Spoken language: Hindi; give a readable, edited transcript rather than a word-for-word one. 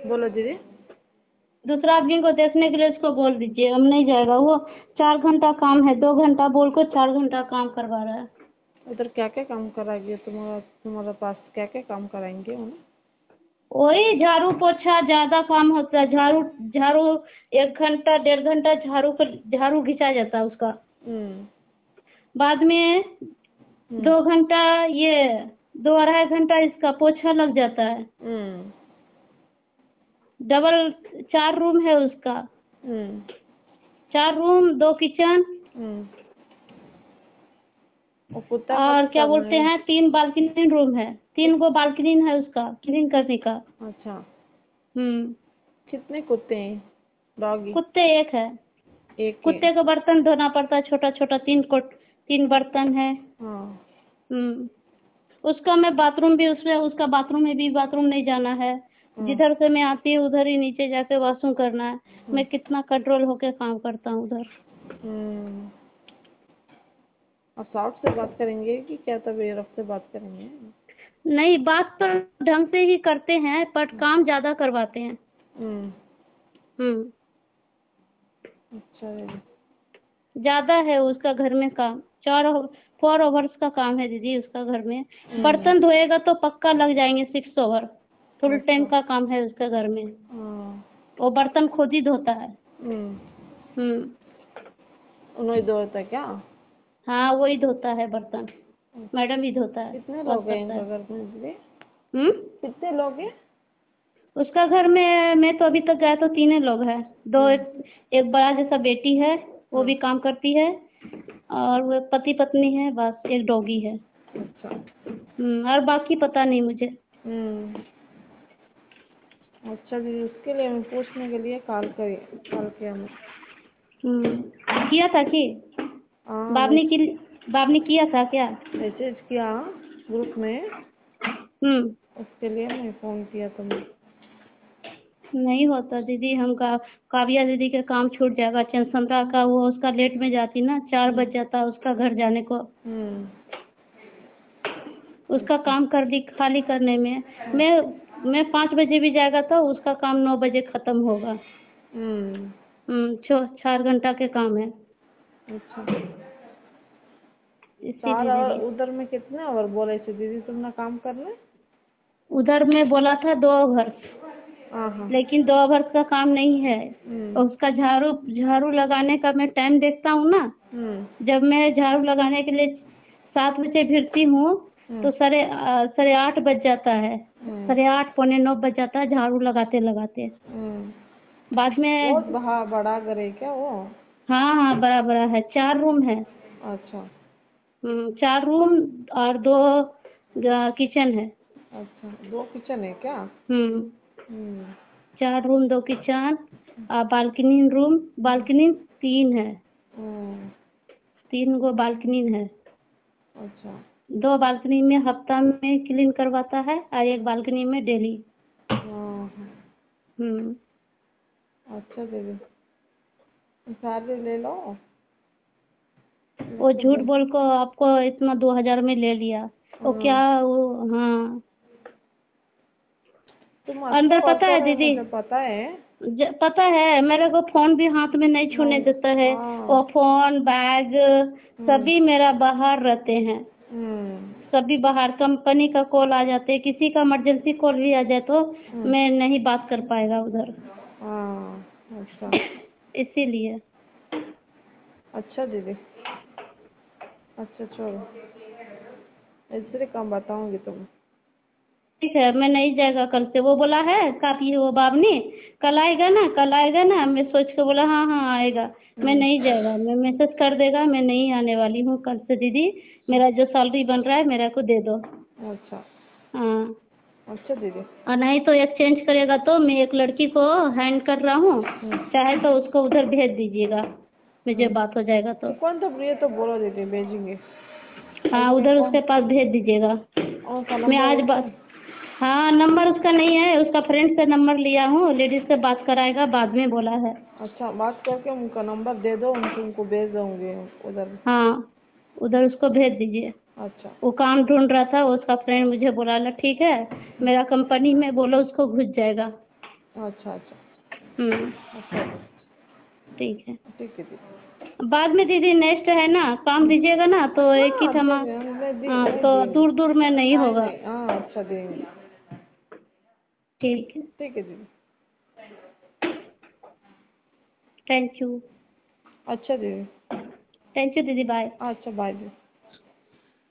बोलो दीदी। दूसरा आदमी को देखने के लिए उसको बोल दीजिए, हम नहीं जाएगा वो। 4 घंटा काम है, 2 घंटा बोल को 4 घंटा काम करवा रहा है। उधर क्या क्या काम कराएंगे तुम्हारा तुम्हारे पास क्या क्या काम कराएंगे उन्हें? वही झाड़ू पोछा ज्यादा काम होता है। झाड़ू झाड़ू 1 घंटा 1.5 घंटा झाड़ू घिंचा जाता है उसका। हम्म। बाद में हम्म। 2 घंटा ये 2 2.5 घंटा इसका पोछा लग जाता है। हम्म। डबल 4 रूम है उसका। हम्म। 4 रूम 2 किचन हम्म। और कुत्ता का और भी क्या करना बोलते है? हैं 3 बालकनी रूम है। 3 गो बालकनी है उसका क्लीन करने का। अच्छा। हम्म। कितने कुत्ते हैं? डॉगी? कुत्ते एक है। एक है? कुत्ते को बर्तन धोना पड़ता है, छोटा छोटा 3 बर्तन है। हाँ। हम्म। उसका मैं बाथरूम भी उसमें उसका बाथरूम में भी बाथरूम नहीं जाना है। हाँ। जिधर से मैं आती हूँ उधर ही नीचे जाके वॉशरूम करना है। हम्म। मैं कितना कंट्रोल होके काम करता हूँ उधर। हम्म। और साउट से बात करेंगे कि क्या तभी रफ से बात करेंगे? नहीं, बात तो ढंग से ही करते हैं बट काम ज्यादा करवाते हैं। हम्म। हम्म। अच्छा दीदी। ज्यादा है उसका घर में काम। 4 4 ओवर्स का काम है दीदी उसका घर में। हम्म। बर्तन धोएगा तो पक्का लग जाएंगे 6 ओवर। फुल टाइम अच्छा। का काम है उसका घर में। हाँ। वो बर्तन खुद ही धोता है। हम्म। हम्म। उन्हें दो होता है क्या? हाँ, वही धोता है बर्तन। अच्छा। मैडम ही धोता है, कितने वॉश लोग हैं करता इनका है। घर में दीदी? हम्म। कितने लोग हैं? उसका घर में मैं तो अभी तक गया तो 3 ही लोग हैं। दो हम्म। एक बड़ा जैसा बेटी है, वो हाँ। भी काम करती है। और वो पति पत्नी है, बस एक डॉगी है। अच्छा। और बाकी पता नहीं मुझे। हम्म। अच्छा दीदी, उसके लिए मैं पूछने के लिए कॉल किया मैं। किया था कि हाँ बाबने की बाबने किया था क्या? मैसेज किया ग्रुप में। हम्म। उसके लिए मैं फ़ोन किया तुम्हें। नहीं होता दीदी, हम का काव्या दीदी के काम छूट जाएगा। चंद्रा का वो उसका लेट में जाती ना, 4 बज जाता उसका घर जाने को। हम्म। उसका अच्छा। काम कर दी खाली करने में। हाँ। मैं 5 बजे भी जाएगा तो उसका काम 9 बजे खत्म होगा। हम्म। 4 घंटा के काम है। अच्छा। 4 इसीलिए आवर दीदी। उधर में कितने आवर बोले थे दीदी तुमने काम करने? उधर में बोला था 2 ओवर। हाँ हाँ। लेकिन 2 ओवर का काम नहीं है। हम्म। और उसका झाड़ू झाड़ू लगाने का मैं टाइम देखता हूँ ना। हम्म। जब मैं झाड़ू लगाने के लिए 7 बजे भिड़ती हूँ हम्म। तो 8:30 बज जाता है। हम्म। 8:30 पौने 9 बज जाता है झाड़ू लगाते लगाते। हम्म। बाद बहुत में। बड़ा घर है क्या वो? हाँ हाँ, बड़ा बड़ा है, 4 रूम है। अच्छा। 4 रूम और 2 किचन है। अच्छा, 2 किचन है क्या? हम्म। हम्म। 4 रूम 2 किचन और बालकनी 3 है। हम्म। 3 गो बालकनी है। अच्छा। 2 बालकनी में हफ्ता में क्लीन करवाता है और एक बालकनी में डेली। हाँ हाँ। हम्म। अच्छा दीदी, सैलरी ले लो। वो उसको झूठ दे। बोल को आपको इतना 2,000 में ले लिया। वो क्या हाँ। वो। हाँ। तुम अच्छा अंदर पता है वर्कर है दीदी, मुझे पता है। पता है मेरे को फोन भी हाथ में नहीं छूने नहीं। देता है। हाँ। वो फोन बैग हम्म। सभी मेरा बाहर रहते हैं। हम्म। सभी बाहर, कंपनी का कॉल आ जाते हैं, किसी का इमरजेंसी कॉल भी आ जाए तो हम्म। मैं नहीं बात कर पाएगा उधर। हाँ। अच्छा। इसीलिए। अच्छा दीदी। अच्छा चलो, ऐसे काम बताऊंगी तुम्हें। ठीक है, मैं नहीं जाएगा कल से। वो बोला है काफी वो बाबनी कल आएगा ना, कल आएगा ना। मैं सोच के बोला हाँ हाँ आएगा। मैं हम्म। नहीं जाएगा, मैं मैसेज कर देगा मैं नहीं आने वाली हूँ कल से दीदी। मेरा जो सैलरी बन रहा है मेरा को दे दो। अच्छा। हाँ। अच्छा दीदी। और नहीं तो एक्सचेंज करेगा तो मैं एक लड़की को हैंड कर रहा हूँ। हम्म। चाहे तो उसको उधर भेज दीजिएगा, मुझे हम्म। बात हो जाएगा तो। कौन तो प्रिय तो बोलो दीदी भेजेंगे। हाँ, उसमें उधर कौन? उसके पास भेज दीजिएगा। उनका मैं नंबर आज होता बात। है? हाँ, नंबर उसका नहीं है, उसका फ्रेंड से नंबर लिया हूँ। लेडीज से बात कराएगा बाद में बोला है। अच्छा, बात करके उनका नंबर दे दो, उनको भेज दूंगी उधर। हाँ, उधर उसको भेज दीजिए। अच्छा। वो काम ढूंढ रहा था, उसका फ्रेंड मुझे बोला ला ठीक है मेरा कंपनी में बोलो उसको घुस जाएगा। अच्छा अच्छा। हम्म। अच्छा दीदी। ठीक है। ठीक है दीदी। बाद में दीदी नेक्स्ट है ना, काम दीजिएगा ना तो एक ही हाँ थमा। देंगे हम, हाँ, मैं तो देंगी। दूर दूर में नहीं नहीं होगा। नहीं, हाँ अच्छा देंगे। ठीक है। ठीक है दीदी। Thank you. अच्छा दीदी। थैंक यू दीदी, बाय। अच्छा बाय दीदी।